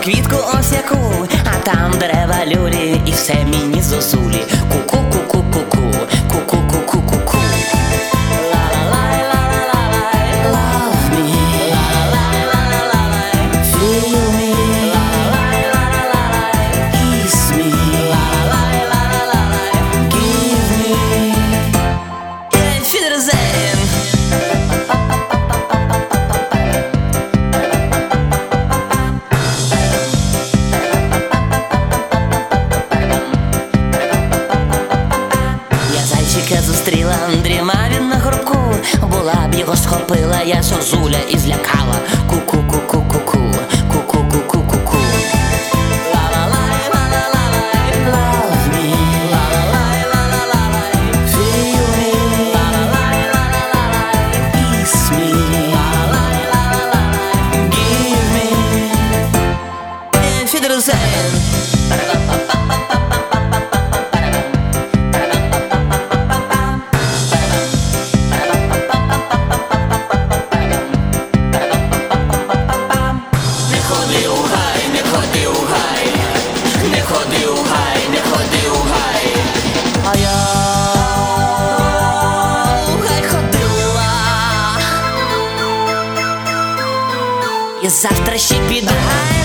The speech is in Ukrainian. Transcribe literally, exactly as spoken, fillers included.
квітку ось яку, а там дерева люлі, і все мені зозулі. Ку-ку-ку-ку-ку-ку, ку-ку-ку-ку-ку-ку. Я зустріла, дрімав він на горбку, була б його схопила, я зозуля і злякала. Ку-ку-ку-ку-ку-ку, ку-ку-ку-ку-ку-ку. А я у гай ходила, і завтра ще піду.